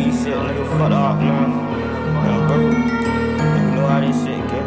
B shit, nigga, fuck up, man. Man, bro, you know how this shit get.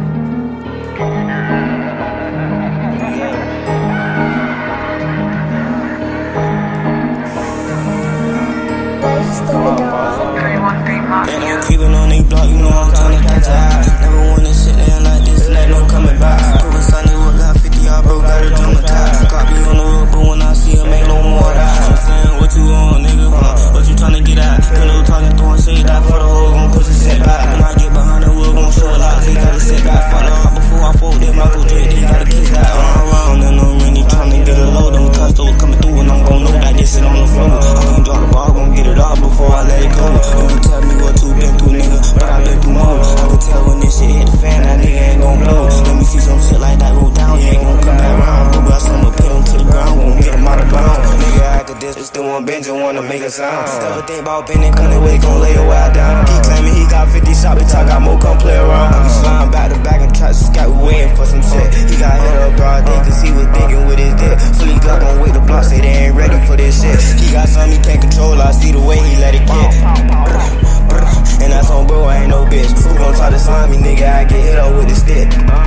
And I'm creeping on they block, you know I'm tryna catch a high. Never wanna sit there like this and ain't no coming back. Put a Sunday with got 50, I broke, got a drum attack. Got me on the road, but when I see him, ain't no more of that. I'm saying, what you on, nigga? What you tryna get at? Pillow talking, throwing shade that for the hoe, gon' push a set back. When I get behind the wheel, gon' show a lot, they gotta sit back. Fuck up before I fold them, I go drink, they gotta kiss that. Run around and I'm really tryna get a load. Them custos coming through and I'm gon' know that this shit on the floor. I can't drop the ball, gon' get it off before I let it go. You tell me what you been through, nigga, but I been through more. I can tell when this shit hit the fan, that nigga ain't gon' blow. Let me see some shit like that go down, you ain't gon' come back round. Blue got some put him to the ground, gon' get him out of bound. Nigga after this, but still on bench and wanna make a sound. Never think about bending, cutting away, gon' lay your wild down. He claiming he got 50 shots, bitch, I got more, come play around. We slime back to back and try to scout, we waiting for some shit. He got hit up broad day, cause he was thinking with his dick. Fully Glock gon' wait the block, say they ain't ready for this shit. He got something he can't control, I see the way he let it get. And that's on bro, I ain't no bitch. Who gon' try to slime me, nigga? I get hit up with the stick.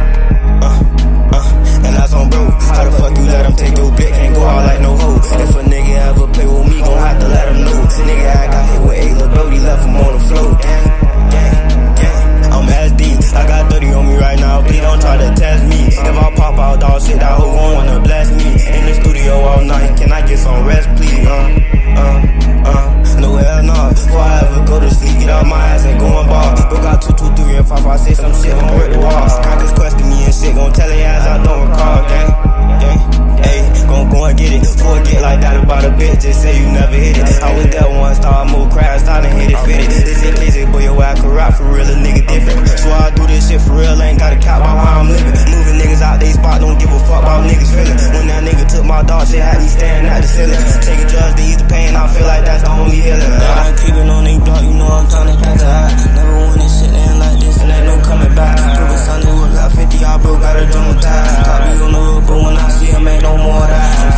And that's on bro. How the fuck you let him take your bitch? Can't go out like no hoe. If a nigga ever play with me, gon' have to let him know. Nigga, I got hit with 8 little Brody, left him on the floor. Gang, gang, gang. I'm SD, I got 30 on me right now. Please don't try to test me. If I pop out dog shit, that hoe gon' wanna bless me. In the studio all night, can I get some rest, please? No hell no. Before I ever go to sleep, get out my ass and go on bar. Bro got 2, 2, 3, and 5, I say some shit, gon' hurt the wall. Cockers question me and shit, gon' tell their ass I don't recall, gang, gang. Ayy, gon' go and get it. Forget like that about a bitch, just say you never hit it. I was there one star, move crash, started hit it, fit it. This is crazy, boy, your ass can rap for real, a nigga different. So I do this shit for real, ain't got a cap about how I'm living. Moving niggas out they spot, don't give a fuck about niggas feeling. When that nigga took my dog, shit had me staring at the ceiling. Taking drugs to ease the pain, I feel like that's the only healing. I'm creeping on they block, you know I'm tryna catch a high. Never wanna sit there like this and ain't no coming back. Put a Sunday with got 50, I broke, got a drum attack. Got me on the road, but when I see him, ain't no more of that.